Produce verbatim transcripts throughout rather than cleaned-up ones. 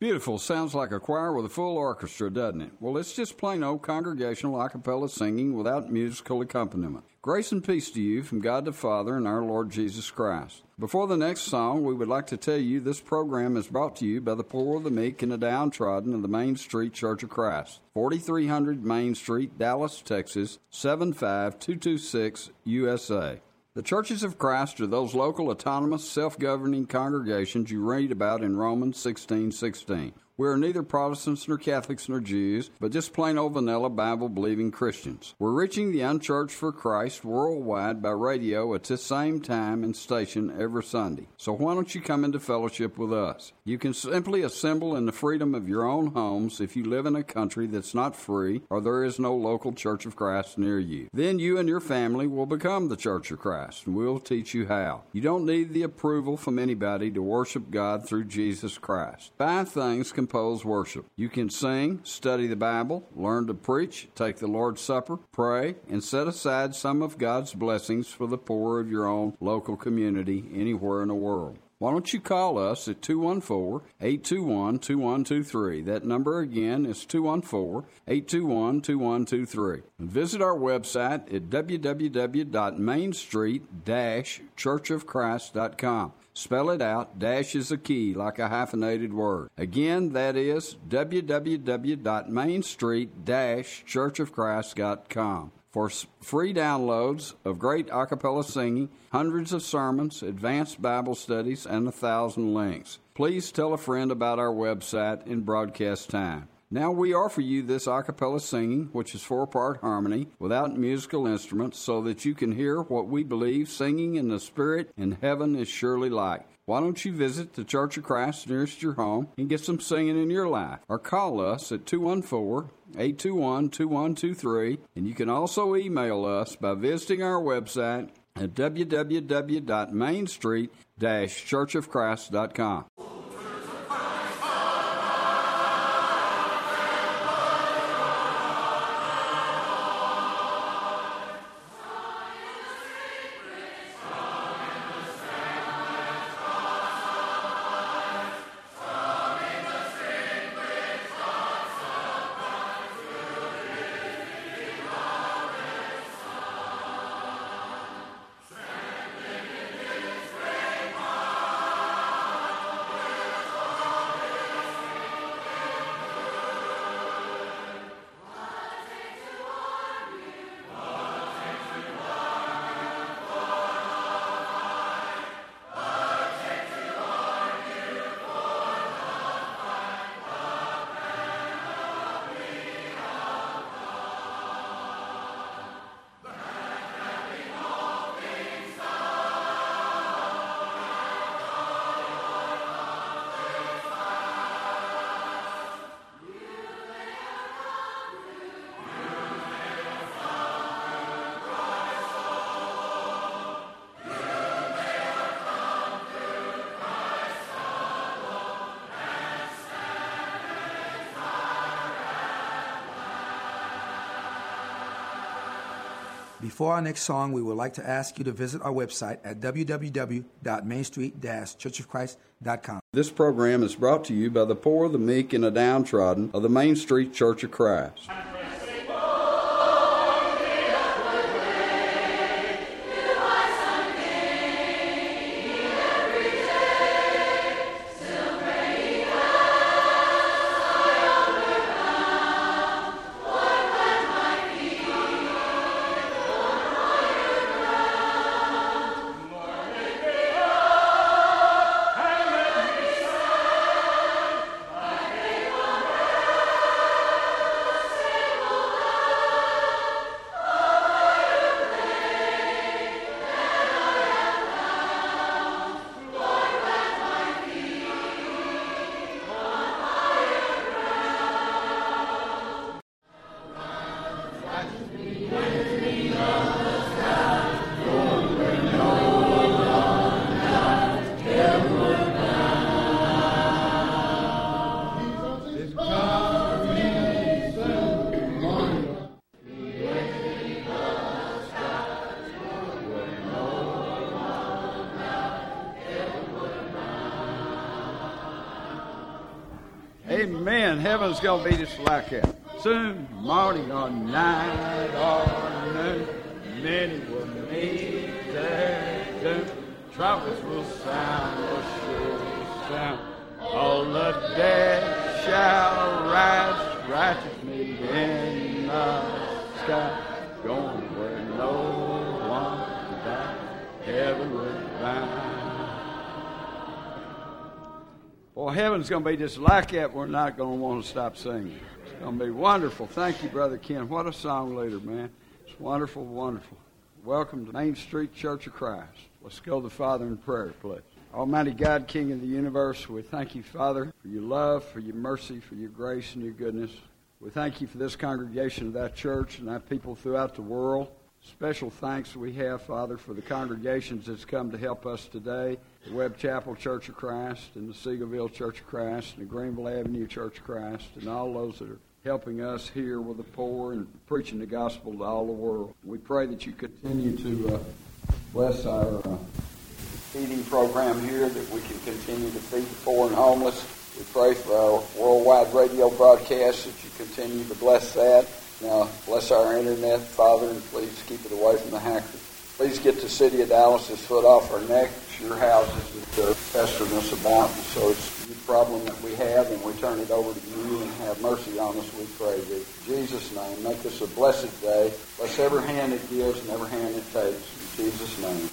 Beautiful. Sounds like a choir with a full orchestra, doesn't it? Well, it's just plain old congregational a cappella singing without musical accompaniment. Grace and peace to you from God the Father and our Lord Jesus Christ. Before the next song, we would like to tell you this program is brought to you by the poor, the meek, and the downtrodden of the Main Street Church of Christ, forty-three hundred Main Street, Dallas, Texas, seven five two two six, U S A. The Churches of Christ are those local, autonomous, self-governing congregations you read about in Romans sixteen sixteen. We are neither Protestants nor Catholics nor Jews, but just plain old vanilla Bible-believing Christians. We're reaching the unchurched for Christ worldwide by radio at the same time and station every Sunday. So why don't you come into fellowship with us? You can simply assemble in the freedom of your own homes if you live in a country that's not free or there is no local Church of Christ near you. Then you and your family will become the Church of Christ, and we'll teach you how. You don't need the approval from anybody to worship God through Jesus Christ. Five things compose worship. You can sing, study the Bible, learn to preach, take the Lord's Supper, pray, and set aside some of God's blessings for the poor of your own local community anywhere in the world. Why don't you call us at two one four, eight two one, two one two three. That number again is two one four, eight two one, two one two three. And visit our website at w w w dot main street dash church of christ dot com. Spell it out. Dash is a key, like a hyphenated word. Again, that is w w w dot main street dash church of christ dot com. For free downloads of great a cappella singing, hundreds of sermons, advanced Bible studies, and a thousand links. Please tell a friend about our website in broadcast time. Now we offer you this a cappella singing, which is four-part harmony, without musical instruments, so that you can hear what we believe singing in the Spirit in heaven is surely like. Why don't you visit the Church of Christ nearest your home and get some singing in your life? Or call us at two one four, eight two one, two one two three. And you can also email us by visiting our website at w w w dot main street dash church of christ dot com. Before our next song, we would like to ask you to visit our website at w w w dot main street dash church of christ dot com. This program is brought to you by the poor, the meek, and the downtrodden of the Main Street Church of Christ. Say Amen. Heaven's going to be just like that. Soon, morning or night or noon, many will meet their doom. Trumpets will sound, will surely sound. All the dead shall rise, righteousness in the sky. Going where no one can die, heaven will find. Well, heaven's going to be just like that. We're not going to want to stop singing. It's going to be wonderful. Thank you, Brother Ken. What a song leader, man. It's wonderful, wonderful. Welcome to Main Street Church of Christ. Let's go to the Father in prayer, please. Almighty God, King of the universe, we thank you, Father, for your love, for your mercy, for your grace and your goodness. We thank you for this congregation of that church and that people throughout the world. Special thanks we have, Father, for the congregations that's come to help us today. The Webb Chapel Church of Christ and the Seagoville Church of Christ and the Greenville Avenue Church of Christ and all those that are helping us here with the poor and preaching the gospel to all the world. We pray that you continue to uh, bless our uh, feeding program here, that we can continue to feed the poor and homeless. We pray for our worldwide radio broadcast, that you continue to bless that. Now, bless our internet, Father, and please keep it away from the hackers. Please get the city of Dallas' foot off our neck. It's your houses that they're pestering us about, and so it's the problem that we have, and we turn it over to you and have mercy on us, we pray. In Jesus' name, make this a blessed day. Bless every hand that gives and every hand that takes. In Jesus' name,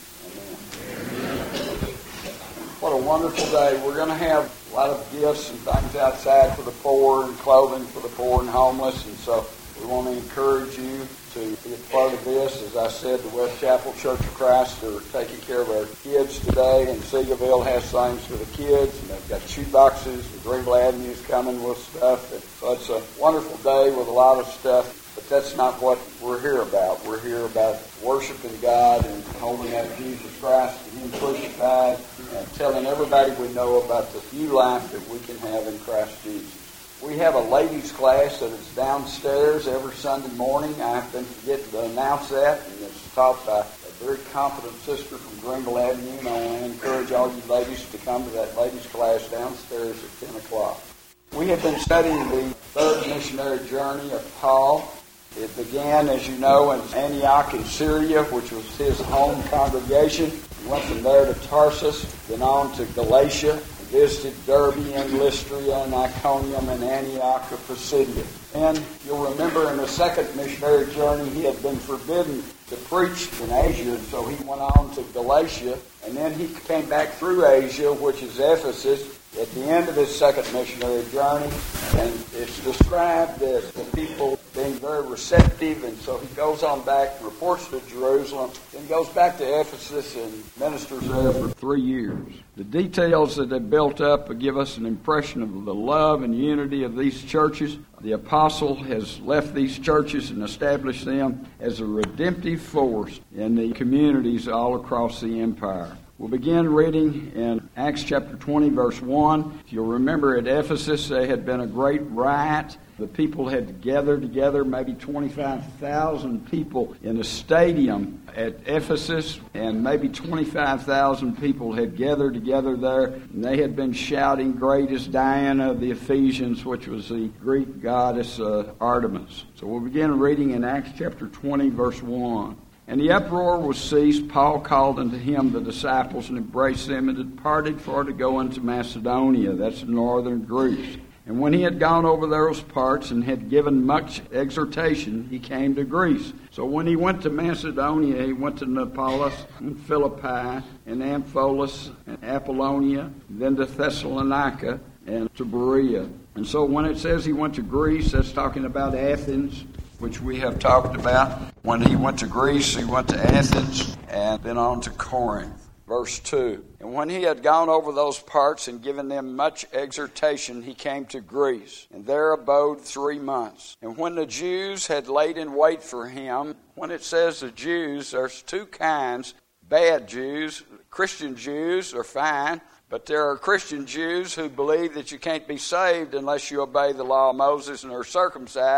amen. What a wonderful day. We're going to have a lot of gifts and things outside for the poor and clothing for the poor and homeless, and so we want to encourage you to be a part of this. As I said, the Webb Chapel Church of Christ are taking care of our kids today, and Seagoville has things for the kids, and they've got shoe boxes, and Greenville Avenue's coming with stuff. And so it's a wonderful day with a lot of stuff, but that's not what we're here about. We're here about worshiping God and holding out Jesus Christ and Him crucified, and telling everybody we know about the new life that we can have in Christ Jesus. We have a ladies' class that is downstairs every Sunday morning. I've been forgetting to announce that, and it's taught by a very competent sister from Greenville Avenue, and I want to encourage all you ladies to come to that ladies' class downstairs at ten o'clock. We have been studying the third missionary journey of Paul. It began, as you know, in Antioch in Syria, which was his home congregation. He went from there to Tarsus, then on to Galatia, visited Derbe and Lystra and Iconium and Antioch of Pisidia. And you'll remember in the second missionary journey he had been forbidden to preach in Asia, and so he went on to Galatia, and then he came back through Asia, which is Ephesus, at the end of his second missionary journey, and it's described as the people being very receptive, and so he goes on back, reports to Jerusalem, then goes back to Ephesus and ministers there for three years. The details that they built up give us an impression of the love and unity of these churches. The apostle has left these churches and established them as a redemptive force in the communities all across the empire. We'll begin reading in Acts chapter twenty, verse one. If you'll remember, at Ephesus, there had been a great riot. The people had gathered together, maybe twenty-five thousand people in a stadium at Ephesus, and maybe twenty-five thousand people had gathered together there, and they had been shouting, "Great is Diana of the Ephesians," which was the Greek goddess uh, Artemis. So we'll begin reading in Acts chapter twenty, verse one. And the uproar was ceased. Paul called unto him the disciples and embraced them and departed for to go into Macedonia, that's northern Greece. And when he had gone over those parts and had given much exhortation, he came to Greece. So when he went to Macedonia, he went to Neapolis and Philippi and Amphipolis and Apollonia, then to Thessalonica and to Berea. And so when it says he went to Greece, that's talking about Athens, which we have talked about. When he went to Greece, he went to Athens and then on to Corinth. Verse two. And when he had gone over those parts and given them much exhortation, he came to Greece, and there abode three months. And when the Jews had laid in wait for him, when it says the Jews, there's two kinds, bad Jews. Christian Jews are fine, but there are Christian Jews who believe that you can't be saved unless you obey the law of Moses and are circumcised.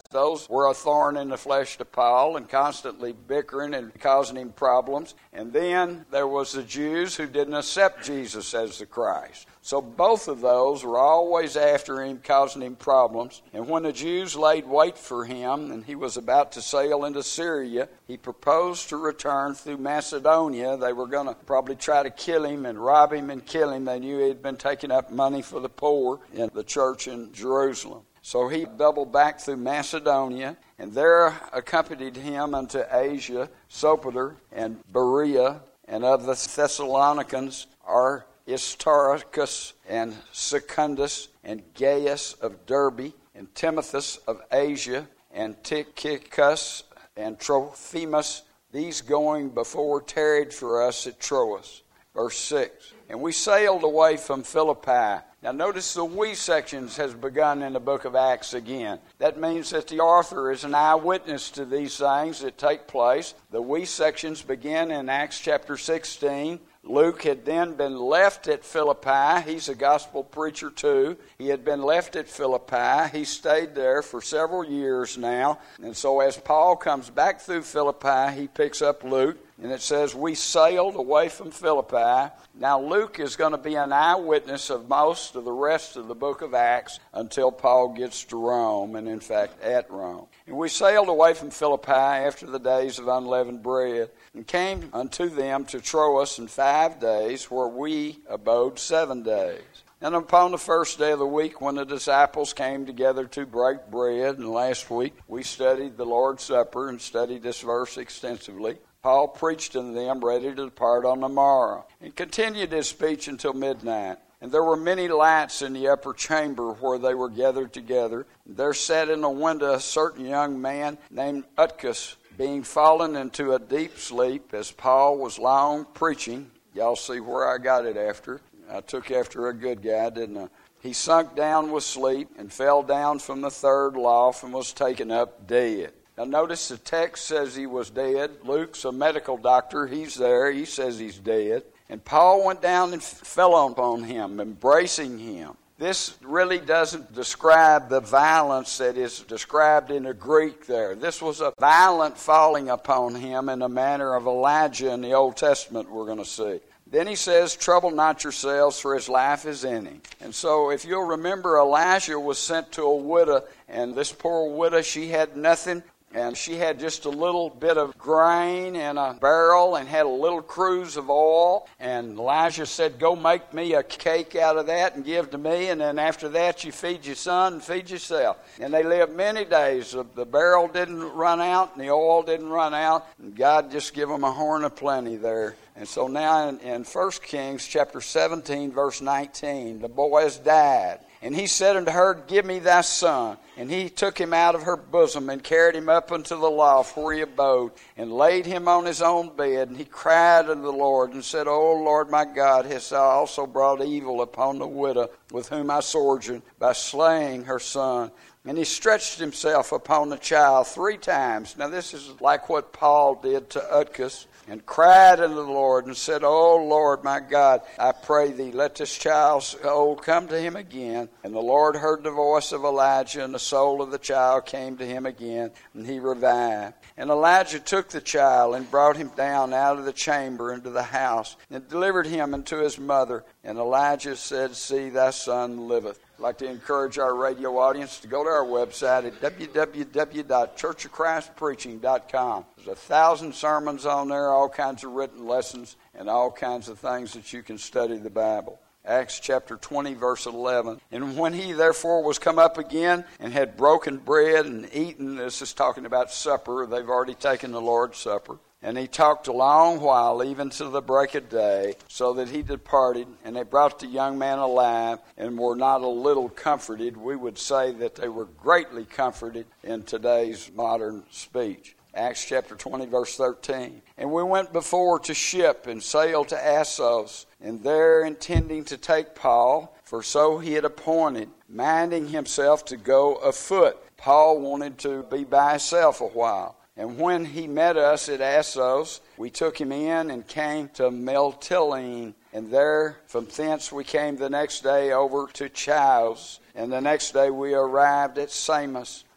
Those were a thorn in the flesh to Paul and constantly bickering and causing him problems. And then there was the Jews who didn't accept Jesus as the Christ. So both of those were always after him, causing him problems. And when the Jews laid wait for him and he was about to sail into Syria, he proposed to return through Macedonia. They were going to probably try to kill him and rob him and kill him. They knew he had been taking up money for the poor in the church in Jerusalem. So he doubled back through Macedonia, and there accompanied him unto Asia, Sopater and Berea, and of the Thessalonians are Aristarchus and Secundus and Gaius of Derbe and Timotheus of Asia and Tychicus and Trophimus, these going before tarried for us at Troas. Verse six. And we sailed away from Philippi. Now notice the we sections has begun in the book of Acts again. That means that the author is an eyewitness to these things that take place. The we sections begin in Acts chapter sixteen. Luke had then been left at Philippi. He's a gospel preacher too. He had been left at Philippi. He stayed there for several years now. And so as Paul comes back through Philippi, he picks up Luke. And it says, we sailed away from Philippi. Now Luke is going to be an eyewitness of most of the rest of the book of Acts until Paul gets to Rome, and in fact at Rome. And we sailed away from Philippi after the days of unleavened bread, and came unto them to Troas in five days, where we abode seven days. And upon the first day of the week, when the disciples came together to break bread, and last week we studied the Lord's Supper and studied this verse extensively, Paul preached unto them, ready to depart on the morrow, and continued his speech until midnight. And there were many lights in the upper chamber where they were gathered together. There sat in a window a certain young man named Eutychus, being fallen into a deep sleep, as Paul was long preaching. Y'all see where I got it after. I took after a good guy, didn't I? He sunk down with sleep and fell down from the third loft and was taken up dead. Now notice the text says he was dead. Luke's a medical doctor. He's there. He says he's dead. And Paul went down and fell upon him, embracing him. This really doesn't describe the violence that is described in the Greek there. This was a violent falling upon him in the manner of Elijah in the Old Testament, we're going to see. Then he says, trouble not yourselves, for his life is in him. And so if you'll remember, Elijah was sent to a widow, and this poor widow, she had nothing. And she had just a little bit of grain in a barrel and had a little cruse of oil. And Elijah said, go make me a cake out of that and give to me. And then after that, you feed your son and feed yourself. And they lived many days. The barrel didn't run out and the oil didn't run out. And God just gave them a horn of plenty there. And so now in, in First Kings chapter seventeen, verse nineteen, the boy has died. And he said unto her, give me thy son. And he took him out of her bosom and carried him up into the loft where he abode, and laid him on his own bed. And he cried unto the Lord and said, O Lord my God, hast thou also brought evil upon the widow with whom I sojourned by slaying her son? And he stretched himself upon the child three times. Now this is like what Paul did to Eutychus. And cried unto the Lord and said, O Lord my God, I pray thee, let this child soul come to him again. And the Lord heard the voice of Elijah, and the soul of the child came to him again, and he revived. And Elijah took the child and brought him down out of the chamber into the house, and delivered him unto his mother. And Elijah said, see, thy son liveth. I'd like to encourage our radio audience to go to our website at w w w dot church of christ preaching dot com. There's a thousand sermons on there, all kinds of written lessons, and all kinds of things that you can study the Bible. Acts chapter twenty, verse eleven. And when he therefore was come up again and had broken bread and eaten, this is talking about supper. They've already taken the Lord's Supper. And he talked a long while, even to the break of day, so that he departed. And they brought the young man alive, and were not a little comforted. We would say that they were greatly comforted in today's modern speech. Acts chapter twenty, verse thirteen. And we went before to ship, and sailed to Assos, and there intending to take Paul, for so he had appointed, minding himself to go afoot. Paul wanted to be by himself a while. And when he met us at Assos, we took him in and came to Mytilene. And there, from thence we came the next day over to Chios. And the next day we arrived at Samos.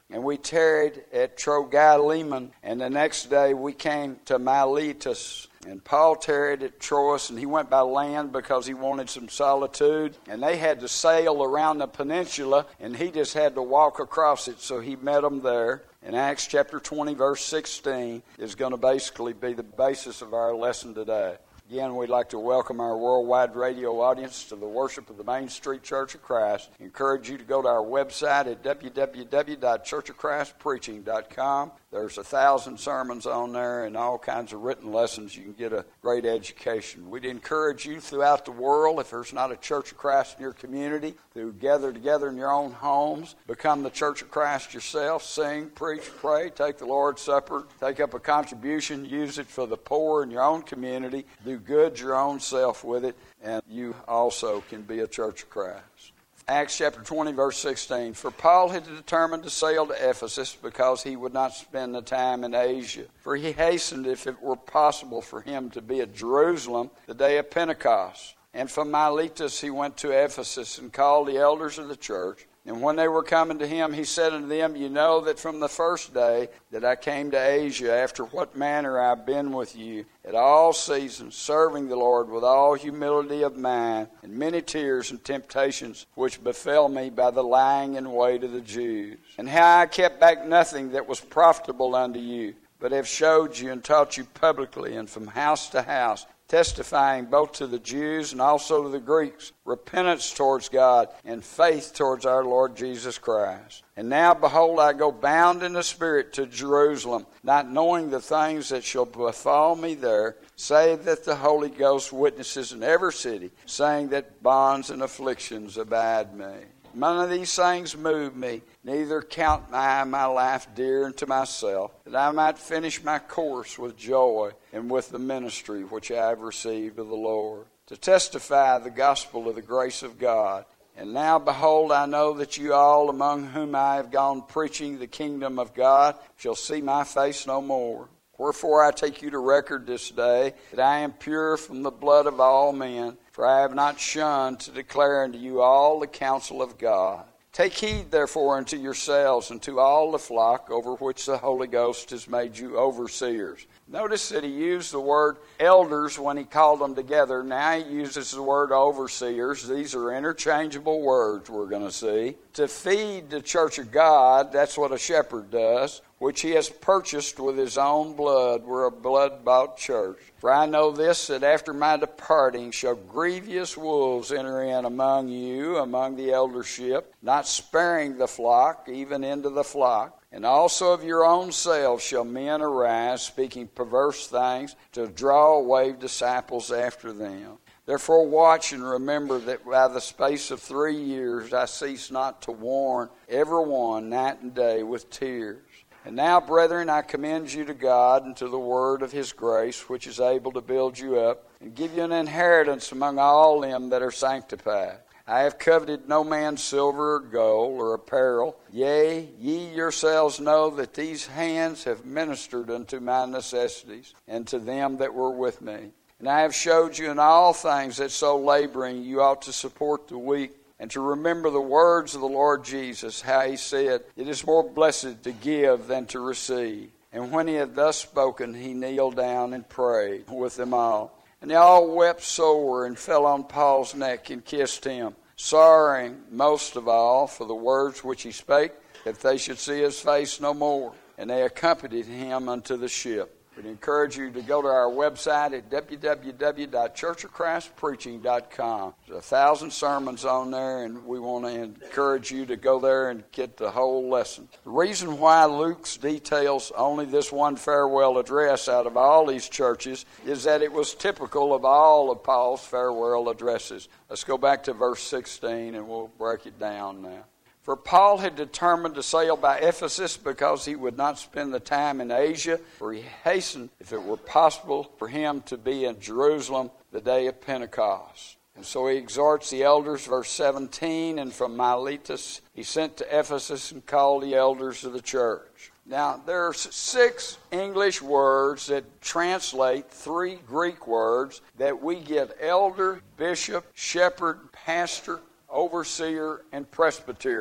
And we tarried at Trogilimon, and the next day we came to Miletus. And Paul tarried at Troas, and he went by land because he wanted some solitude. And they had to sail around the peninsula, and he just had to walk across it, so he met them there. And Acts chapter twenty, verse sixteen is going to basically be the basis of our lesson today. Again, we'd like to welcome our worldwide radio audience to the worship of the Main Street Church of Christ. Encourage you to go to our website at w w w dot church of christ preaching dot com. There's a thousand sermons on there and all kinds of written lessons. You can get a great education. We'd encourage you throughout the world, if there's not a Church of Christ in your community, to gather together in your own homes, become the Church of Christ yourself, sing, preach, pray, take the Lord's Supper, take up a contribution, use it for the poor in your own community, do good your own self with it, and you also can be a Church of Christ. Acts chapter twenty, verse sixteen. For Paul had determined to sail to Ephesus because he would not spend the time in Asia. For he hastened, if it were possible for him, to be at Jerusalem the day of Pentecost. And from Miletus he went to Ephesus and called the elders of the church. And when they were coming to him, he said unto them, You know that from the first day that I came to Asia, after what manner I have been with you, at all seasons, serving the Lord with all humility of mind, and many tears and temptations which befell me by the lying in wait of the Jews. And how I kept back nothing that was profitable unto you, but have showed you and taught you publicly and from house to house, testifying both to the Jews and also to the Greeks, repentance towards God and faith towards our Lord Jesus Christ. And now, behold, I go bound in the Spirit to Jerusalem, not knowing the things that shall befall me there, save that the Holy Ghost witnesses in every city, saying that bonds and afflictions abide me. None of these things move me, neither count I my life dear unto myself, that I might finish my course with joy and with the ministry which I have received of the Lord, to testify the gospel of the grace of God. And now, behold, I know that you all among whom I have gone preaching the kingdom of God shall see my face no more. Wherefore I take you to record this day that I am pure from the blood of all men, for I have not shunned to declare unto you all the counsel of God. Take heed, therefore, unto yourselves and to all the flock over which the Holy Ghost has made you overseers. Notice that he used the word elders when he called them together. Now he uses the word overseers. These are interchangeable words, we're going to see. To feed the church of God, that's what a shepherd does, which he has purchased with his own blood. We're a blood-bought church. For I know this, that after my departing shall grievous wolves enter in among you, among the eldership, not sparing the flock, even into the flock. And also of your own selves shall men arise, speaking perverse things, to draw away disciples after them. Therefore watch and remember that by the space of three years I cease not to warn every one night and day with tears. And now, brethren, I commend you to God and to the word of his grace, which is able to build you up and give you an inheritance among all them that are sanctified. I have coveted no man's silver or gold or apparel. Yea, ye yourselves know that these hands have ministered unto my necessities and to them that were with me. And I have showed you in all things that so laboring you ought to support the weak, and to remember the words of the Lord Jesus, how he said, It is more blessed to give than to receive. And when he had thus spoken, he kneeled down and prayed with them all. And they all wept sore and fell on Paul's neck and kissed him, sorrowing most of all for the words which he spake, that they should see his face no more. And they accompanied him unto the ship. We'd encourage you to go to our website at w w w dot church of christ preaching dot com. There's a thousand sermons on there, and we want to encourage you to go there and get the whole lesson. The reason why Luke's details only this one farewell address out of all these churches is that it was typical of all of Paul's farewell addresses. Let's go back to verse sixteen, and we'll break it down now. For Paul had determined to sail by Ephesus because he would not spend the time in Asia, for he hastened, if it were possible, for him to be in Jerusalem the day of Pentecost. And so he exhorts the elders, verse seventeen, and from Miletus he sent to Ephesus and called the elders of the church. Now, there are six English words that translate three Greek words that we get elder, bishop, shepherd, pastor, overseer, and presbyter.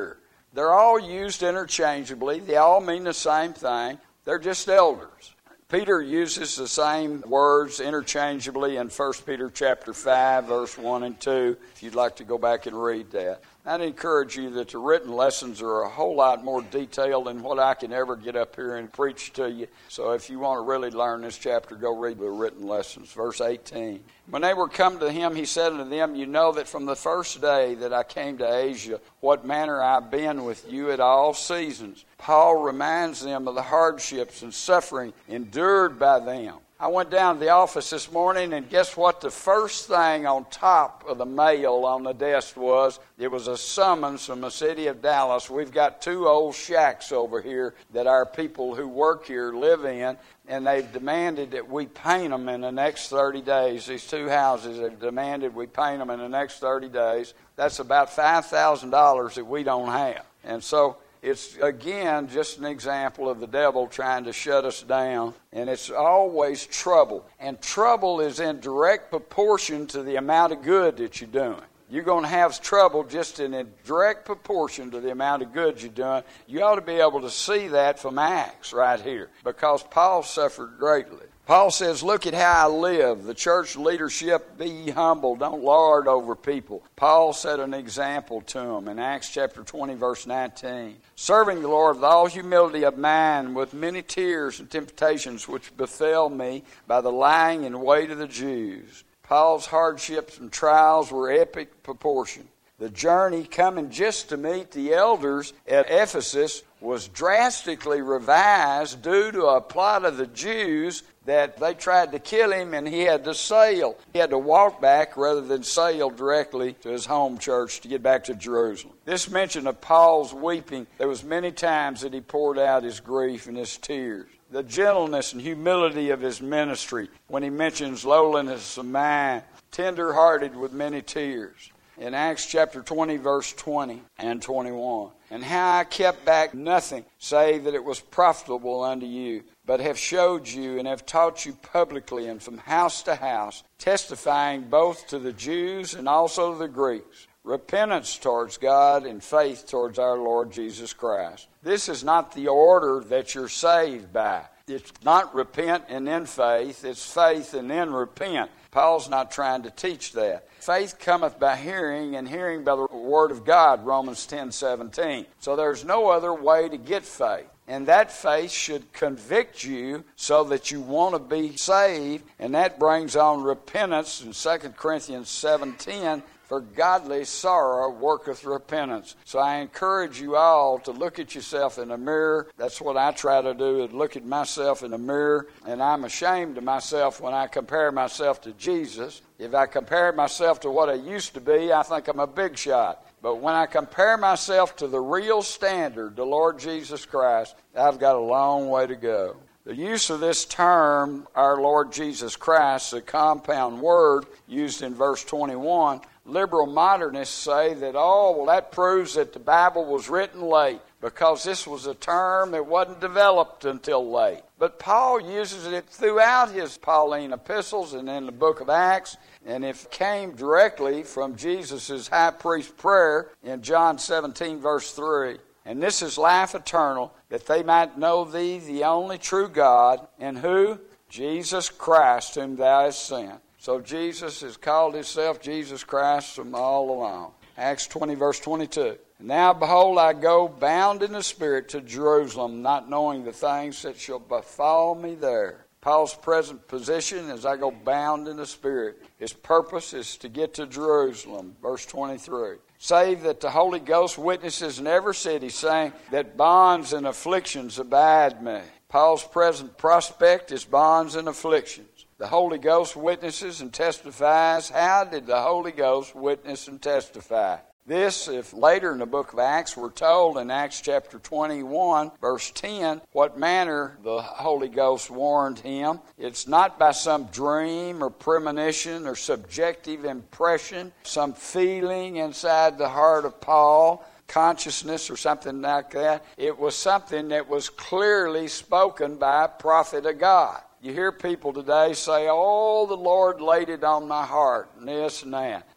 They're all used interchangeably. They all mean the same thing. They're just elders. Peter uses the same words interchangeably in First Peter chapter five, verse one and two, if you'd like to go back and read that. I'd encourage you that the written lessons are a whole lot more detailed than what I can ever get up here and preach to you. So if you want to really learn this chapter, go read the written lessons. Verse eighteen. When they were come to him, he said unto them, You know that from the first day that I came to Asia, what manner I've been with you at all seasons. Paul reminds them of the hardships and suffering endured by them. I went down to the office this morning, and guess what the first thing on top of the mail on the desk was? It was a summons from the city of Dallas. We've got two old shacks over here that our people who work here live in, and they've demanded that we paint them in the next thirty days. These two houses have demanded we paint them in the next thirty days. That's about five thousand dollars that we don't have. And so it's, again, just an example of the devil trying to shut us down. And it's always trouble. And trouble is in direct proportion to the amount of good that you're doing. You're going to have trouble just in a direct proportion to the amount of good you're doing. You ought to be able to see that from Acts right here, because Paul suffered greatly. Paul says, look at how I live. The church leadership, be ye humble. Don't lord over people. Paul set an example to them in Acts chapter twenty, verse nineteen. Serving the Lord with all humility of mind, with many tears and temptations which befell me by the lying in wait of the Jews. Paul's hardships and trials were epic proportion. The journey coming just to meet the elders at Ephesus was drastically revised due to a plot of the Jews that they tried to kill him, and he had to sail. He had to walk back rather than sail directly to his home church to get back to Jerusalem. This mention of Paul's weeping, there was many times that he poured out his grief and his tears. The gentleness and humility of his ministry when he mentions lowliness of mind, tender-hearted with many tears. In Acts chapter twenty, verse twenty and twenty-one. And how I kept back nothing, save that it was profitable unto you, but have showed you and have taught you publicly and from house to house, testifying both to the Jews and also to the Greeks, repentance towards God and faith towards our Lord Jesus Christ. This is not the order that you're saved by. It's not repent and then faith. It's faith and then repent. Paul's not trying to teach that. Faith cometh by hearing, and hearing by the word of God, Romans ten seventeen. So there's no other way to get faith. And that faith should convict you so that you want to be saved, and that brings on repentance in Second Corinthians seven ten. For godly sorrow worketh repentance. So I encourage you all to look at yourself in the mirror. That's what I try to do, is look at myself in the mirror. And I'm ashamed of myself when I compare myself to Jesus. If I compare myself to what I used to be, I think I'm a big shot. But when I compare myself to the real standard, the Lord Jesus Christ, I've got a long way to go. The use of this term, our Lord Jesus Christ, a compound word used in verse twenty-one, liberal modernists say that, oh, well, that proves that the Bible was written late, because this was a term that wasn't developed until late. But Paul uses it throughout his Pauline epistles and in the book of Acts, and it came directly from Jesus' high priest prayer in John seventeen, verse three. And this is life eternal, that they might know thee, the only true God, and who? Jesus Christ, whom thou hast sent. So Jesus has called himself Jesus Christ from all along. Acts twenty, verse twenty-two. Now behold, I go bound in the Spirit to Jerusalem, not knowing the things that shall befall me there. Paul's present position is I go bound in the Spirit. His purpose is to get to Jerusalem. Verse twenty-three. Save that the Holy Ghost witnesses in every city, saying that bonds and afflictions abide me. Paul's present prospect is bonds and afflictions. The Holy Ghost witnesses and testifies. How did the Holy Ghost witness and testify? This, if later in the book of Acts, we're told in Acts chapter twenty-one, verse ten, what manner the Holy Ghost warned him. It's not by some dream or premonition or subjective impression, some feeling inside the heart of Paul, consciousness or something like that. It was something that was clearly spoken by a prophet of God. You hear people today say, oh, the Lord laid it on my heart, and this and that.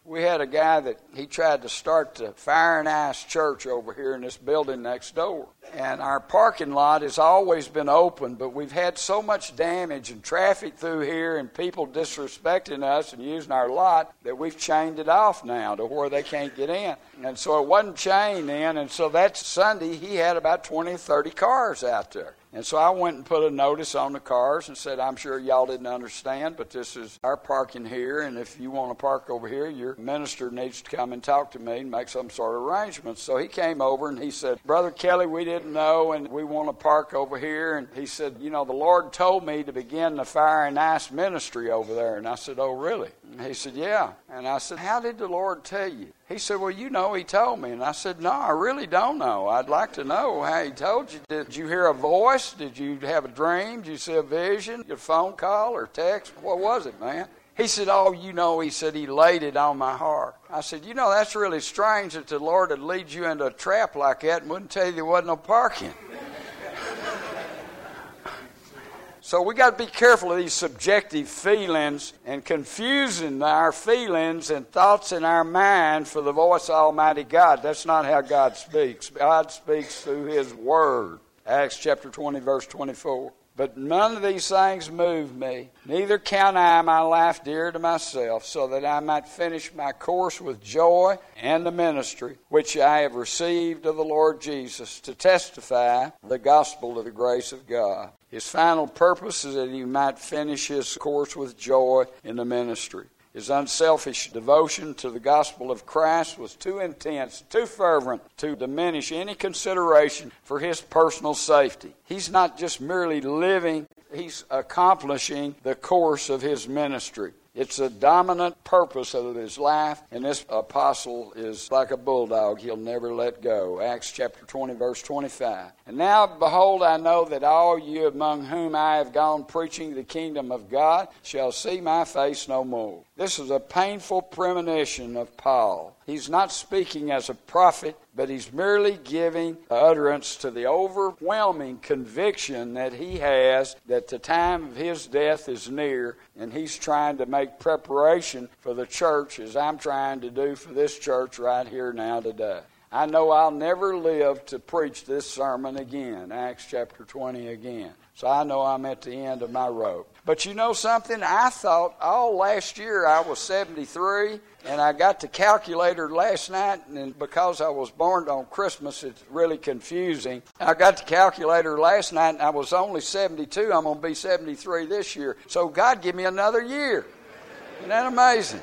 We had a guy that he tried to start the Fire and Ice Church over here in this building next door. And our parking lot has always been open, but we've had so much damage and traffic through here and people disrespecting us and using our lot that we've chained it off now to where they can't get in. And so it wasn't chained in, and so that Sunday he had about twenty or thirty cars out there. And so I went and put a notice on the cars and said, I'm sure y'all didn't understand, but this is our parking here, and if you want to park over here, your minister needs to come and talk to me and make some sort of arrangements. So he came over and he said, Brother Kelly, we didn't know, and we want to park over here. And he said, you know, the Lord told me to begin the Fire and Ice ministry over there. And I said, oh, really? And he said, yeah. And I said, how did the Lord tell you? He said, well, you know, he told me. And I said, no, I really don't know. I'd like to know how he told you. Did you hear a voice? Did you have a dream? Did you see a vision? Get a phone call or text? What was it, man? He said, oh, you know, he said he laid it on my heart. I said, you know, that's really strange that the Lord would lead you into a trap like that and wouldn't tell you there wasn't no parking. So we got to be careful of these subjective feelings and confusing our feelings and thoughts in our mind for the voice of Almighty God. That's not how God speaks. God speaks through His Word. Acts chapter twenty, verse twenty-four. But none of these things move me, neither count I my life dear to myself, so that I might finish my course with joy and the ministry which I have received of the Lord Jesus, to testify the gospel of the grace of God. His final purpose is that he might finish his course with joy in the ministry. His unselfish devotion to the gospel of Christ was too intense, too fervent to diminish any consideration for his personal safety. He's not just merely living, he's accomplishing the course of his ministry. It's a dominant purpose of his life, and this apostle is like a bulldog. He'll never let go. Acts chapter twenty, verse twenty-five. And now, behold, I know that all you among whom I have gone preaching the kingdom of God shall see my face no more. This is a painful premonition of Paul. He's not speaking as a prophet, but he's merely giving utterance to the overwhelming conviction that he has that the time of his death is near, and he's trying to make preparation for the church as I'm trying to do for this church right here now today. I know I'll never live to preach this sermon again, Acts chapter twenty again. So I know I'm at the end of my rope. But you know something? I thought all last year I was seventy-three, and I got the calculator last night, and because I was born on Christmas, it's really confusing. I got the calculator last night, and I was only seventy-two. I'm going to be seventy-three this year. So God give me another year. Isn't that amazing?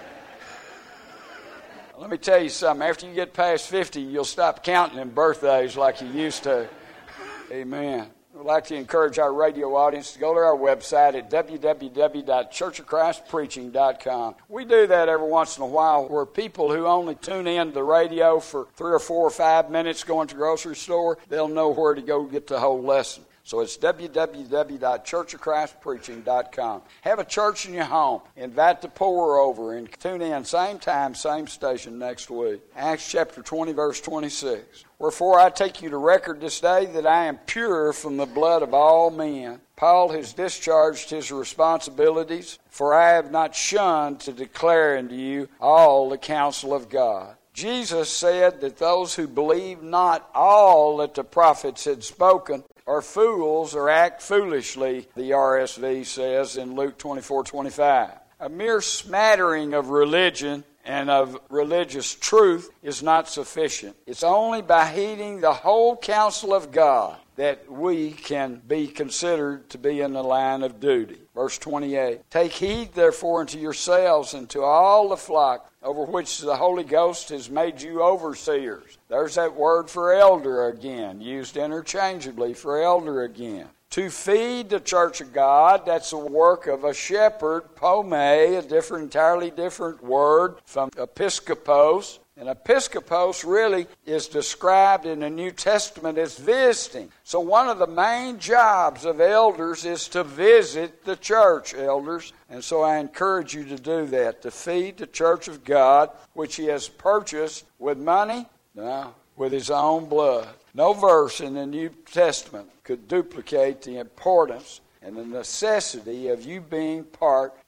Let me tell you something. After you get past fifty, you'll stop counting in birthdays like you used to. Amen. I'd like to encourage our radio audience to go to our website at w w w dot church of christ preaching dot com. We do that every once in a while where people who only tune in to the radio for three or four or five minutes going to the grocery store, they'll know where to go get the whole lesson. So it's w w w dot church of christ preaching dot com. Have a church in your home. Invite the poor over and tune in same time, same station next week. Acts chapter twenty, verse twenty-six. Wherefore I take you to record this day that I am pure from the blood of all men. Paul has discharged his responsibilities, for I have not shunned to declare unto you all the counsel of God. Jesus said that those who believe not all that the prophets had spoken are fools or act foolishly, the R S V says in Luke twenty-four twenty-five. A mere smattering of religion and of religious truth is not sufficient. It's only by heeding the whole counsel of God that we can be considered to be in the line of duty. Verse twenty-eight, take heed therefore unto yourselves and to all the flock over which the Holy Ghost has made you overseers. There's that word for elder again, used interchangeably for elder again. To feed the church of God, that's the work of a shepherd, pome, a different, entirely different word from episkopos. And episkopos really is described in the New Testament as visiting. So one of the main jobs of elders is to visit the church, elders. And so I encourage you to do that, to feed the church of God, which he has purchased with money, no, with his own blood. No verse in the New Testament could duplicate the importance and the necessity of you being part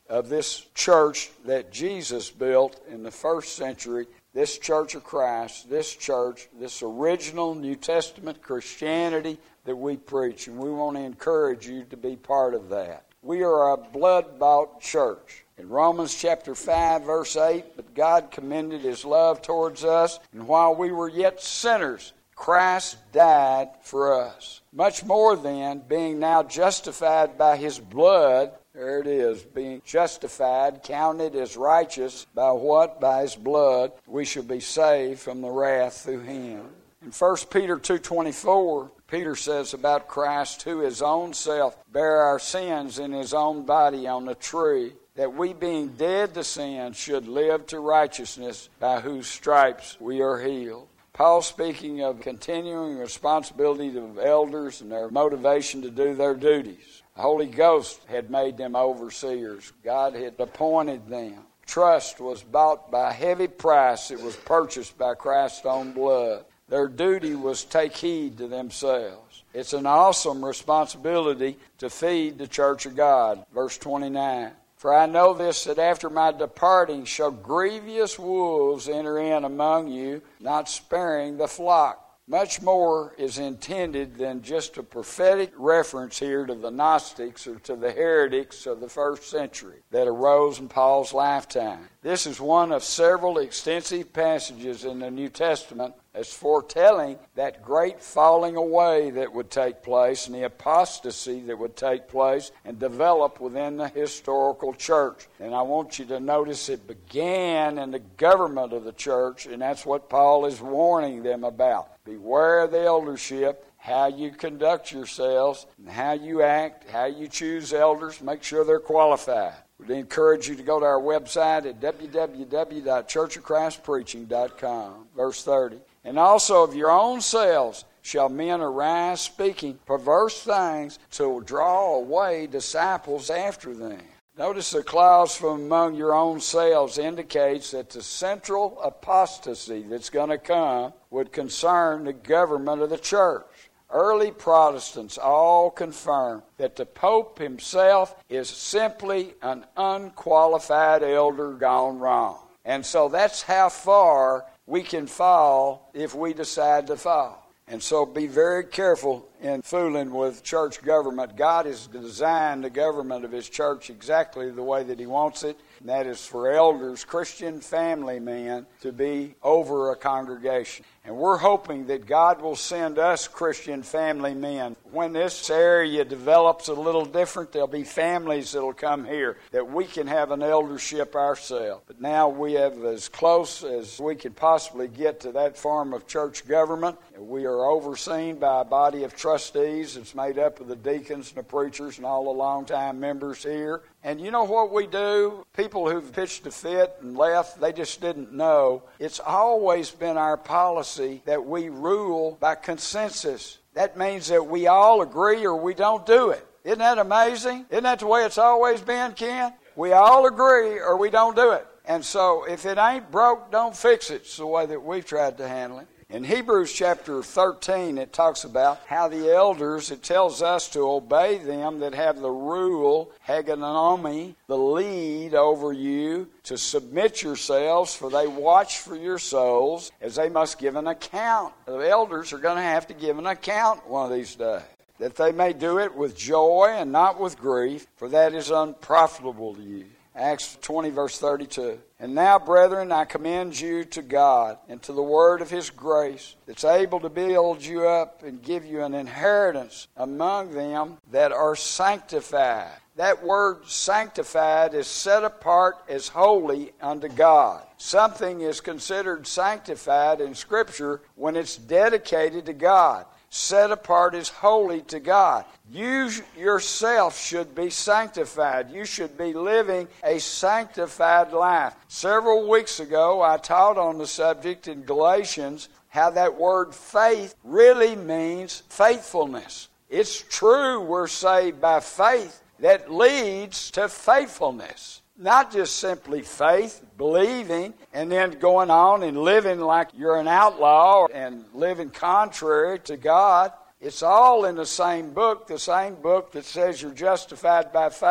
of this church that Jesus built in the first century, this Church of Christ, this church, this original New Testament Christianity that we preach, and we want to encourage you to be part of that. We are a blood-bought church. In Romans chapter five, verse eight, but God commended His love towards us, and while we were yet sinners, Christ died for us. Much more then, being now justified by His blood, there it is, being justified, counted as righteous, by what? By His blood, we shall be saved from the wrath through Him. In First Peter two twenty-four, Peter says about Christ, who His own self bare our sins in His own body on the tree, that we being dead to sin should live to righteousness, by whose stripes we are healed. Paul speaking of continuing responsibility of elders and their motivation to do their duties. The Holy Ghost had made them overseers. God had appointed them. Trust was bought by a heavy price. It was purchased by Christ's own blood. Their duty was take heed to themselves. It's an awesome responsibility to feed the church of God. Verse twenty-nine. For I know this, that after my departing shall grievous wolves enter in among you, not sparing the flock. Much more is intended than just a prophetic reference here to the Gnostics or to the heretics of the first century that arose in Paul's lifetime. This is one of several extensive passages in the New Testament as foretelling that great falling away that would take place and the apostasy that would take place and develop within the historical church. And I want you to notice it began in the government of the church, and that's what Paul is warning them about. Beware of the eldership, how you conduct yourselves, and how you act, how you choose elders. Make sure they're qualified. We'd encourage you to go to our website at w w w dot church of christ preaching dot com. Verse thirty. And also of your own selves shall men arise speaking perverse things to draw away disciples after them. Notice the clause from among your own selves indicates that the central apostasy that's going to come would concern the government of the church. Early Protestants all confirm that the Pope himself is simply an unqualified elder gone wrong. And so that's how far we can fall if we decide to fall. And so be very careful in fooling with church government. God has designed the government of His church exactly the way that He wants it, and that is for elders, Christian family men, to be over a congregation. And we're hoping that God will send us Christian family men. When this area develops a little different, there'll be families that'll come here that we can have an eldership ourselves. But now we have as close as we could possibly get to that form of church government. We are overseen by a body of trustees. It's made up of the deacons and the preachers and all the longtime members here. And you know what we do? People who've pitched a fit and left, they just didn't know. It's always been our policy that we rule by consensus. That means that we all agree or we don't do it. Isn't that amazing? Isn't that the way it's always been, Ken? We all agree or we don't do it. And so if it ain't broke, don't fix it. It's the way that we've tried to handle it. In Hebrews chapter thirteen, it talks about how the elders, it tells us to obey them that have the rule, hegemonomy, the lead over you, to submit yourselves, for they watch for your souls, as they must give an account. The elders are going to have to give an account one of these days, that they may do it with joy and not with grief, for that is unprofitable to you. Acts twenty, verse thirty-two. And now, brethren, I commend you to God and to the word of His grace, that's able to build you up and give you an inheritance among them that are sanctified. That word sanctified is set apart as holy unto God. Something is considered sanctified in Scripture when it's dedicated to God. Set apart as holy to God. You yourself should be sanctified. You should be living a sanctified life. Several weeks ago, I taught on the subject in Galatians how that word faith really means faithfulness. It's true we're saved by faith that leads to faithfulness. Not just simply faith, believing, and then going on and living like you're an outlaw and living contrary to God. It's all in the same book, the same book that says you're justified by faith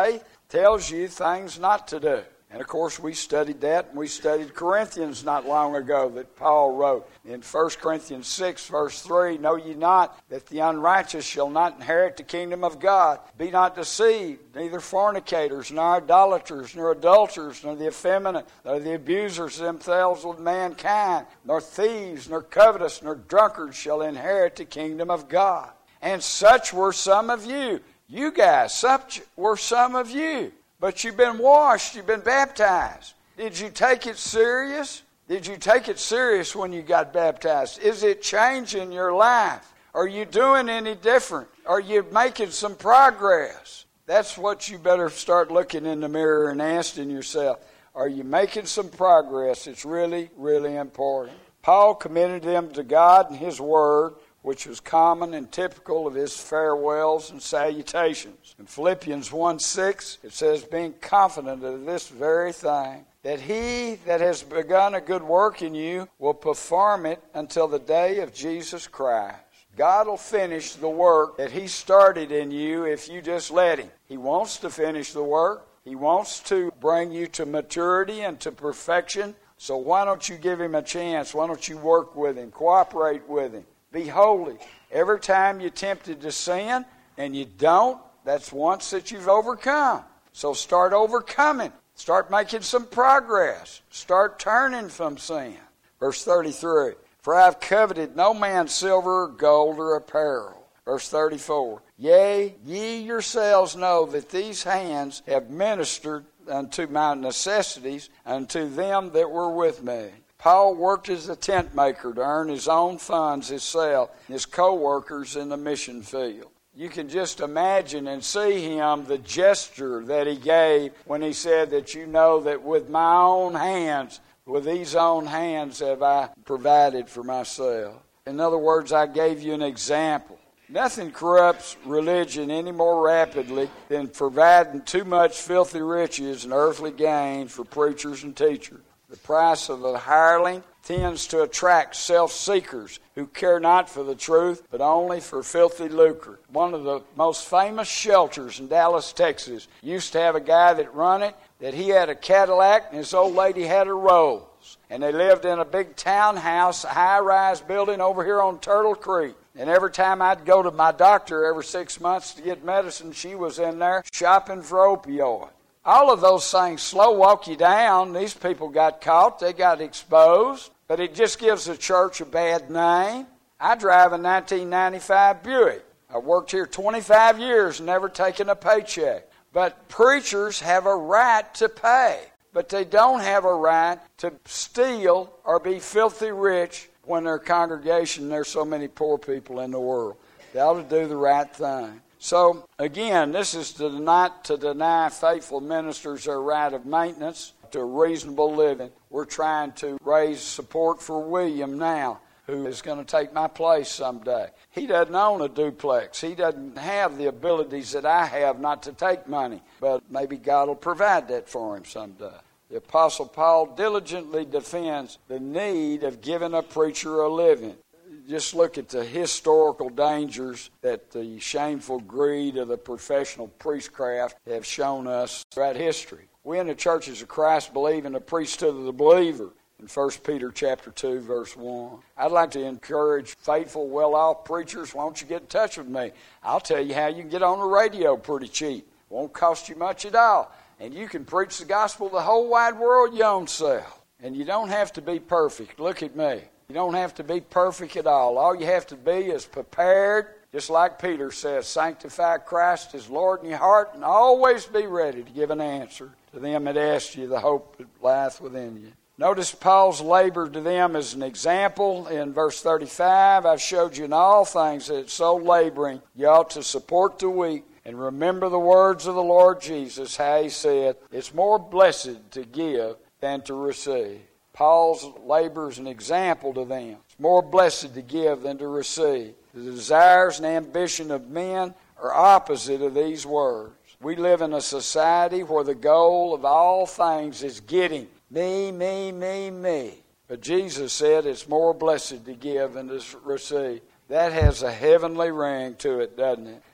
tells you things not to do. And, of course, we studied that, and we studied Corinthians not long ago that Paul wrote. In First Corinthians six, verse three, know ye not that the unrighteous shall not inherit the kingdom of God? Be not deceived, neither fornicators, nor idolaters, nor adulterers, nor the effeminate, nor the abusers themselves with mankind, nor thieves, nor covetous, nor drunkards shall inherit the kingdom of God. And such were some of you. You guys, such were some of you. But you've been washed, you've been baptized. Did you take it serious? Did you take it serious when you got baptized? Is it changing your life? Are you doing any different? Are you making some progress? That's what you better start looking in the mirror and asking yourself. Are you making some progress? It's really, really important. Paul commended them to God and His Word, which was common and typical of his farewells and salutations. In Philippians one six, it says, being confident of this very thing, that he that has begun a good work in you will perform it until the day of Jesus Christ. God will finish the work that He started in you if you just let Him. He wants to finish the work. He wants to bring you to maturity and to perfection. So why don't you give Him a chance? Why don't you work with Him? Cooperate with Him. Be holy. Every time you're tempted to sin and you don't, that's once that you've overcome. So start overcoming. Start making some progress. Start turning from sin. Verse thirty-three, for I have coveted no man's silver or gold or apparel. Verse thirty-four, yea, ye yourselves know that these hands have ministered unto my necessities, unto them that were with me. Paul worked as a tent maker to earn his own funds himself, his co-workers in the mission field. You can just imagine and see him, the gesture that he gave when he said that you know that with my own hands, with these own hands have I provided for myself. In other words, I gave you an example. Nothing corrupts religion any more rapidly than providing too much filthy riches and earthly gain for preachers and teachers. The price of a hireling tends to attract self-seekers who care not for the truth, but only for filthy lucre. One of the most famous shelters in Dallas, Texas, used to have a guy that run it, that he had a Cadillac and his old lady had a Rolls. And they lived in a big townhouse, a high-rise building over here on Turtle Creek. And every time I'd go to my doctor every six months to get medicine, she was in there shopping for opioids. All of those things slow walk you down. These people got caught. They got exposed. But it just gives the church a bad name. I drive a nineteen ninety-five Buick. I worked here twenty-five years, never taken a paycheck. But preachers have a right to pay. But they don't have a right to steal or be filthy rich when their congregation, there's so many poor people in the world. They ought to do the right thing. So, again, this is to not to deny faithful ministers their right of maintenance to a reasonable living. We're trying to raise support for William now, who is going to take my place someday. He doesn't own a duplex. He doesn't have the abilities that I have not to take money, but maybe God will provide that for him someday. The Apostle Paul diligently defends the need of giving a preacher a living. Just look at the historical dangers that the shameful greed of the professional priestcraft have shown us throughout history. We in the churches of Christ believe in the priesthood of the believer in First Peter chapter two, verse one. I'd like to encourage faithful, well-off preachers. Why don't you get in touch with me? I'll tell you how you can get on the radio pretty cheap. Won't cost you much at all. And you can preach the gospel to the whole wide world your own self. And you don't have to be perfect. Look at me. You don't have to be perfect at all. All you have to be is prepared, just like Peter says, sanctify Christ as Lord in your heart and always be ready to give an answer to them that ask you the hope that lieth within you. Notice Paul's labor to them as an example. In verse thirty-five, I've showed you in all things that so laboring you ought to support the weak and remember the words of the Lord Jesus, how he said, it's more blessed to give than to receive. Paul's labor is an example to them. It's more blessed to give than to receive. The desires and ambition of men are opposite of these words. We live in a society where the goal of all things is getting. Me, me, me, me. But Jesus said it's more blessed to give than to receive. That has a heavenly ring to it, doesn't it?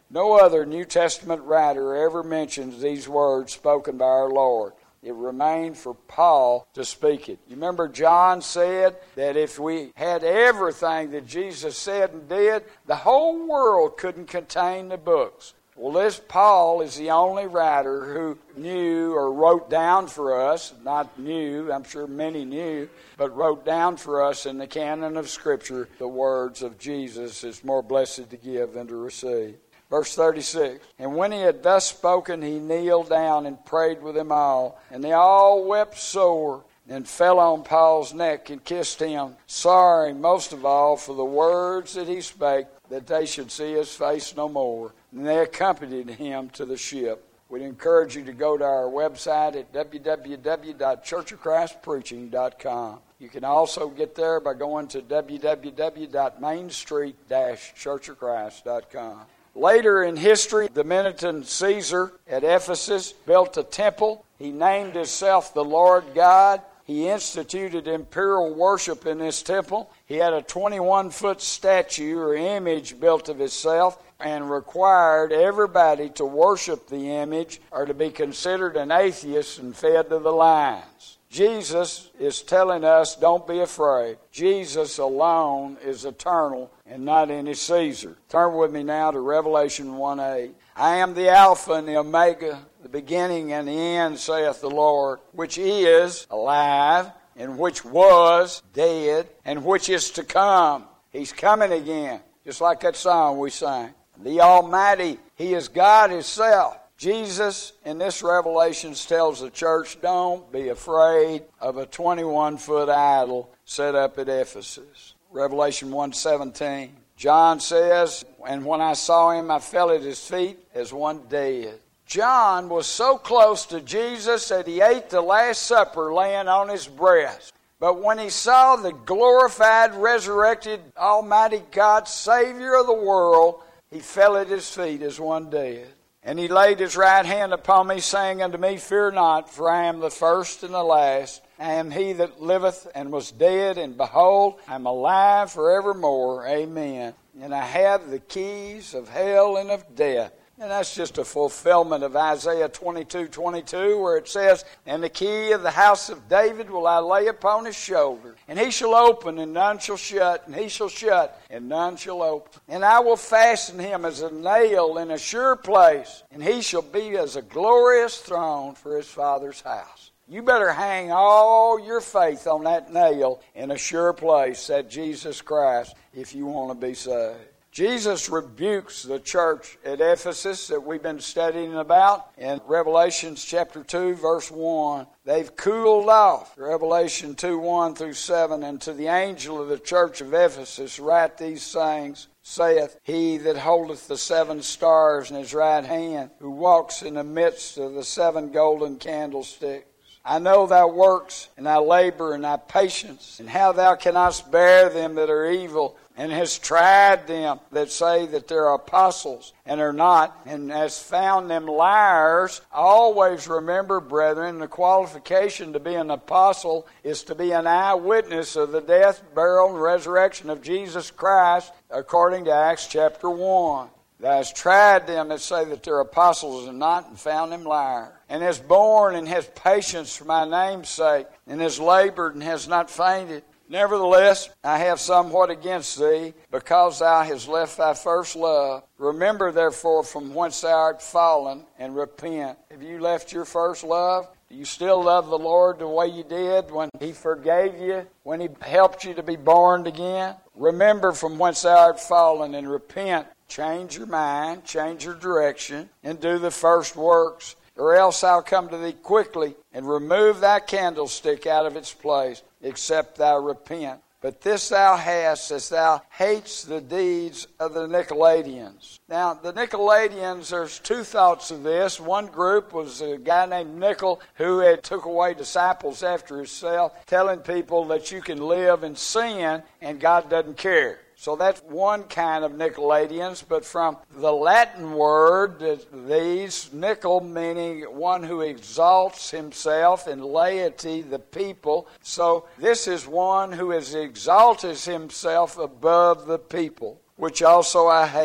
No other New Testament writer ever mentions these words spoken by our Lord. It remained for Paul to speak it. You remember John said that if we had everything that Jesus said and did, the whole world couldn't contain the books. Well, this Paul is the only writer who knew or wrote down for us, not knew, I'm sure many knew, but wrote down for us in the canon of Scripture the words of Jesus. It's more blessed to give than to receive. Verse thirty-six, and when he had thus spoken, he kneeled down and prayed with them all, and they all wept sore, and fell on Paul's neck and kissed him, sorrowing most of all for the words that he spake, that they should see his face no more. And they accompanied him to the ship. We'd encourage you to go to our website at w w w dot church of christ preaching dot com. You can also get there by going to w w w dot main street dash church of christ dot com. Later in history, the Domitian Caesar at Ephesus built a temple. He named himself the Lord God. He instituted imperial worship in this temple. He had a twenty-one foot statue or image built of himself and required everybody to worship the image or to be considered an atheist and fed to the lions. Jesus is telling us, don't be afraid. Jesus alone is eternal and not any Caesar. Turn with me now to Revelation one eight. I am the Alpha and the Omega, the beginning and the end, saith the Lord, which is alive, and which was dead, and which is to come. He's coming again, just like that song we sang. The Almighty, He is God Himself. Jesus, in this Revelation, tells the church, don't be afraid of a twenty-one foot idol set up at Ephesus. Revelation one seventeen. John says, and when I saw him, I fell at his feet as one dead. John was so close to Jesus that he ate the Last Supper laying on his breast. But when he saw the glorified, resurrected, Almighty God, Savior of the world, he fell at his feet as one dead. And he laid his right hand upon me, saying unto me, fear not, for I am the first and the last. I am he that liveth and was dead, and behold, I am alive forevermore. Amen. And I have the keys of hell and of death. And that's just a fulfillment of Isaiah twenty-two twenty-two, where it says, and the key of the house of David will I lay upon his shoulder. And he shall open, and none shall shut, and he shall shut, and none shall open. And I will fasten him as a nail in a sure place, and he shall be as a glorious throne for his father's house. You better hang all your faith on that nail in a sure place, that Jesus Christ, if you want to be saved. Jesus rebukes the church at Ephesus that we've been studying about in Revelation chapter two, verse one. They've cooled off. Revelation two, one through seven. And to the angel of the church of Ephesus write these things, saith he that holdeth the seven stars in his right hand, who walks in the midst of the seven golden candlesticks. I know thy works, and thy labor, and thy patience, and how thou canst bear them that are evil, and hast tried them that say that they're apostles, and are not, and hast found them liars. Always remember, brethren, the qualification to be an apostle is to be an eyewitness of the death, burial, and resurrection of Jesus Christ, according to Acts chapter one. Thou hast tried them that say that they're apostles and not, and found them liars. And has borne and has patience for my name's sake, and has labored and has not fainted. Nevertheless, I have somewhat against thee, because thou hast left thy first love. Remember, therefore, from whence thou art fallen, and repent. Have you left your first love? Do you still love the Lord the way you did when He forgave you, when He helped you to be born again? Remember from whence thou art fallen, and repent. Change your mind, change your direction, and do the first works, or else I'll come to thee quickly and remove thy candlestick out of its place, except thou repent. But this thou hast, as thou hatest the deeds of the Nicolaitans. Now, the Nicolaitans, there's two thoughts of this. One group was a guy named Nicol, who had took away disciples after himself, telling people that you can live in sin and God doesn't care. So that's one kind of Nicolaitans, but from the Latin word, these, Nicol meaning one who exalts himself, and laity, the people. So this is one who has exalted himself above the people, which also I hate.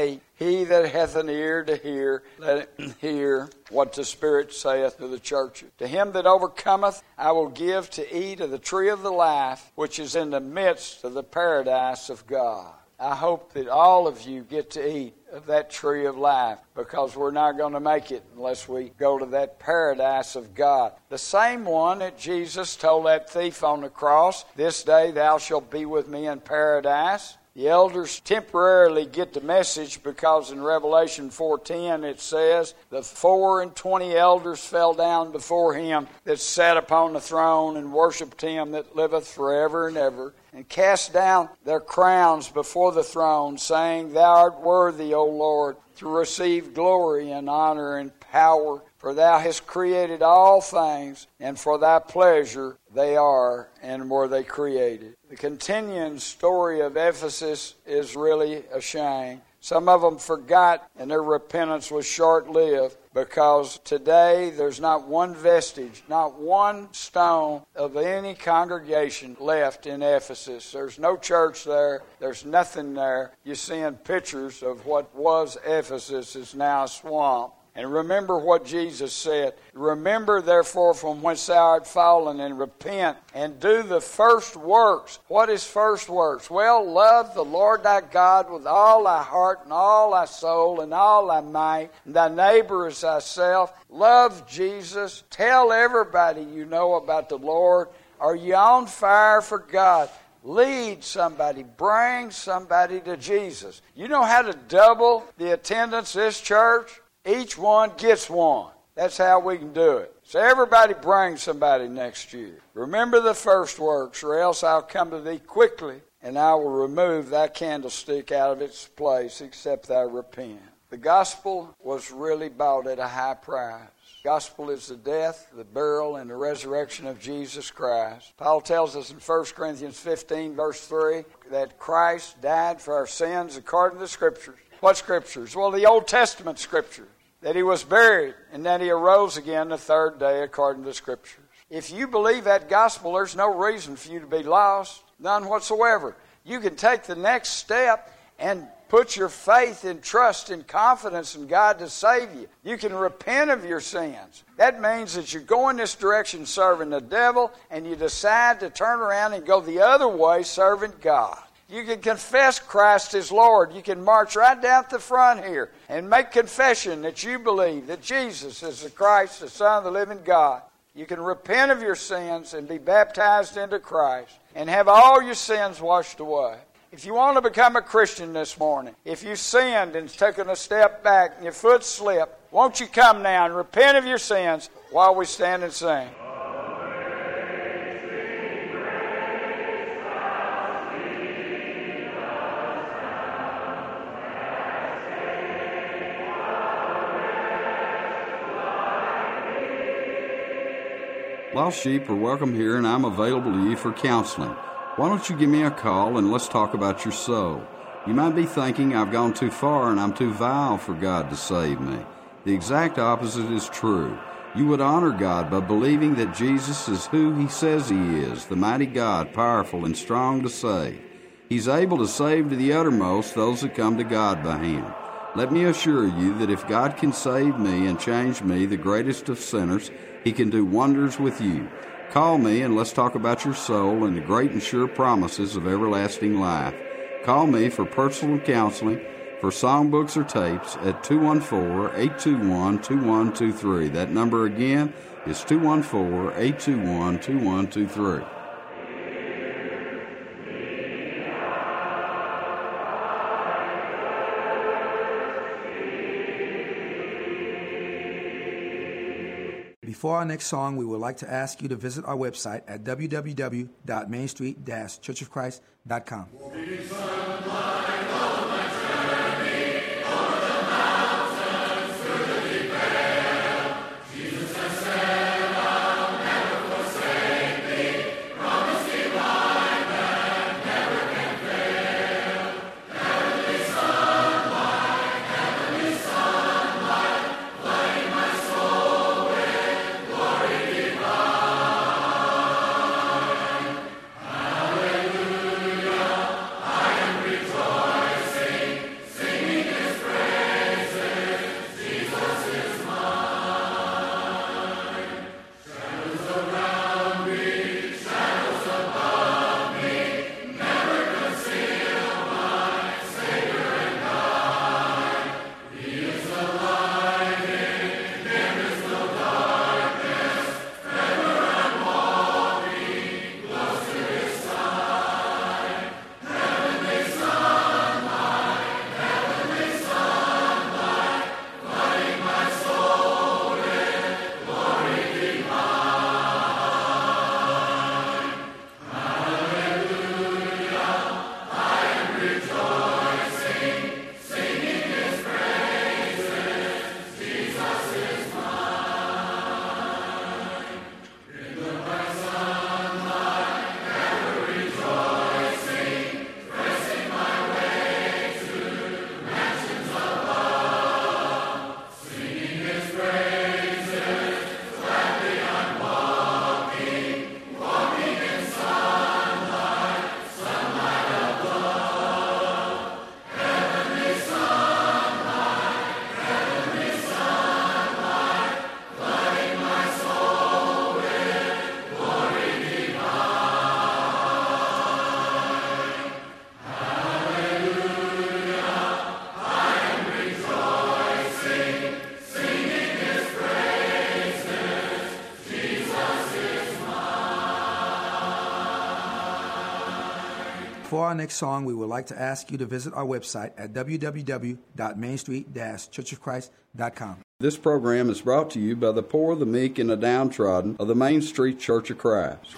He that hath an ear to hear, let him hear what the Spirit saith to the churches. To him that overcometh, I will give to eat of the tree of the life, which is in the midst of the paradise of God. I hope that all of you get to eat of that tree of life, because we're not going to make it unless we go to that paradise of God. The same one that Jesus told that thief on the cross, this day thou shalt be with me in paradise. The elders temporarily get the message, because in Revelation four ten it says, the four and twenty elders fell down before him that sat upon the throne and worshipped him that liveth forever and ever, and cast down their crowns before the throne, saying, Thou art worthy, O Lord, to receive glory and honor and power, for thou hast created all things, and for thy pleasure they are and were they created. The continuing story of Ephesus is really a shame. Some of them forgot, and their repentance was short-lived, because today there's not one vestige, not one stone of any congregation left in Ephesus. There's no church there. There's nothing there. You're seeing pictures of what was Ephesus is now a swamp. And remember what Jesus said. Remember, therefore, from whence thou art fallen, and repent, and do the first works. What is first works? Well, love the Lord thy God with all thy heart, and all thy soul, and all thy might, and thy neighbor as thyself. Love Jesus. Tell everybody you know about the Lord. Are you on fire for God? Lead somebody. Bring somebody to Jesus. You know how to double the attendance of this church? Each one gets one. That's how we can do it. So everybody bring somebody next year. Remember the first works, or else I'll come to thee quickly, and I will remove thy candlestick out of its place, except thou repent. The gospel was really bought at a high price. The gospel is the death, the burial, and the resurrection of Jesus Christ. Paul tells us in First Corinthians fifteen, verse three, that Christ died for our sins according to the Scriptures. What Scriptures? Well, the Old Testament Scriptures. That he was buried, and that he arose again the third day according to the Scriptures. If you believe that gospel, there's no reason for you to be lost. None whatsoever. You can take the next step and put your faith and trust and confidence in God to save you. You can repent of your sins. That means that you go in this direction serving the devil, and you decide to turn around and go the other way serving God. You can confess Christ as Lord. You can march right down to the front here and make confession that you believe that Jesus is the Christ, the Son of the living God. You can repent of your sins and be baptized into Christ and have all your sins washed away. If you want to become a Christian this morning, if you sinned and taken a step back and your foot slipped, won't you come now and repent of your sins while we stand and sing? Lost sheep are welcome here, and I'm available to you for counseling. Why don't you give me a call and let's talk about your soul? You might be thinking I've gone too far and I'm too vile for God to save me. The exact opposite is true. You would honor God by believing that Jesus is who He says He is, the mighty God, powerful and strong to save. He's able to save to the uttermost those that come to God by Him. Let me assure you that if God can save me and change me, the greatest of sinners, He can do wonders with you. Call me and let's talk about your soul and the great and sure promises of everlasting life. Call me for personal counseling, for songbooks or tapes at two one four, eight two one, two one two three. That number again is two one four, eight two one, two one two three. Before our next song, we would like to ask you to visit our website at w w w dot main street dash church of christ dot com. Before our next song, we would like to ask you to visit our website at w w w dot main street dash church of christ dot com. This program is brought to you by the poor, the meek, and the downtrodden of the Main Street Church of Christ.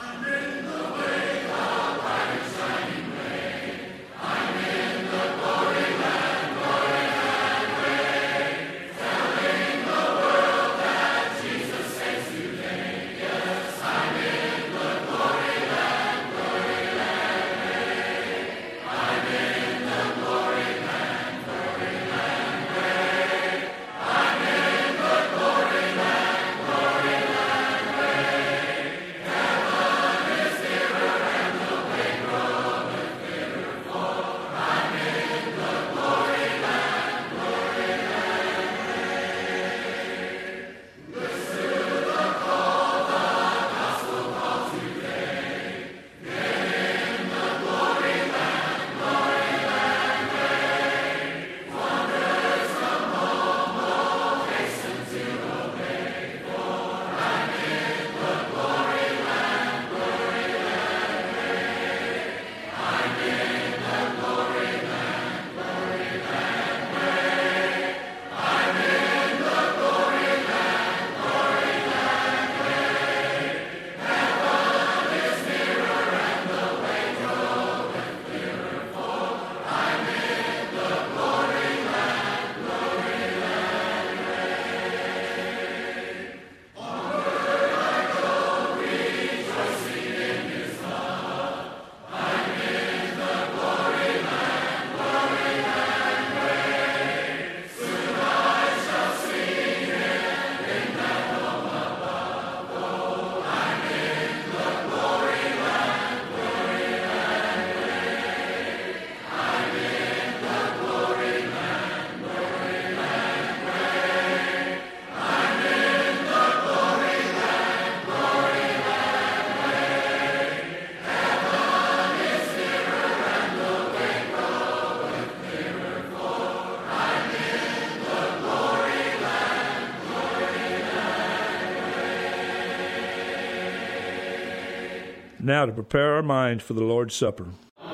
Now to prepare our minds for the Lord's Supper.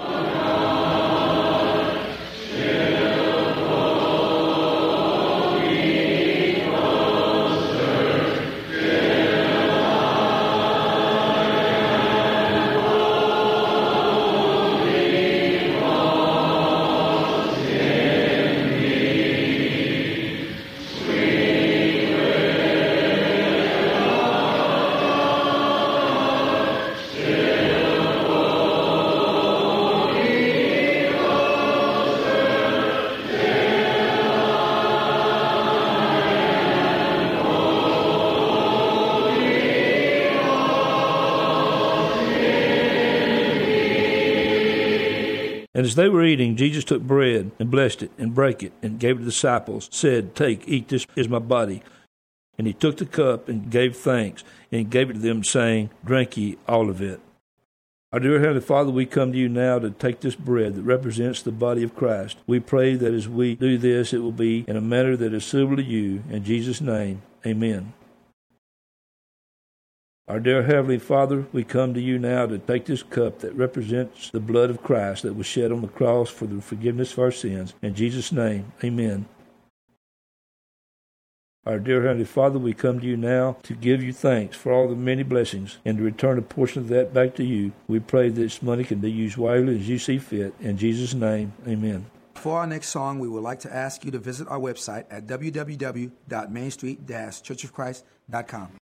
And as they were eating, Jesus took bread and blessed it and brake it and gave it to the disciples, said, "Take, eat, this is my body." And he took the cup and gave thanks and gave it to them, saying, "Drink ye all of it." Our dear Heavenly Father, we come to you now to take this bread that represents the body of Christ. We pray that as we do this, it will be in a manner that is suitable to you. In Jesus' name, amen. Our dear Heavenly Father, we come to you now to take this cup that represents the blood of Christ that was shed on the cross for the forgiveness of our sins. In Jesus' name, amen. Our dear Heavenly Father, we come to you now to give you thanks for all the many blessings and to return a portion of that back to you. We pray that this money can be used wisely as you see fit. In Jesus' name, amen. For our next song, we would like to ask you to visit our website at w w w dot main street dash church of christ dot com.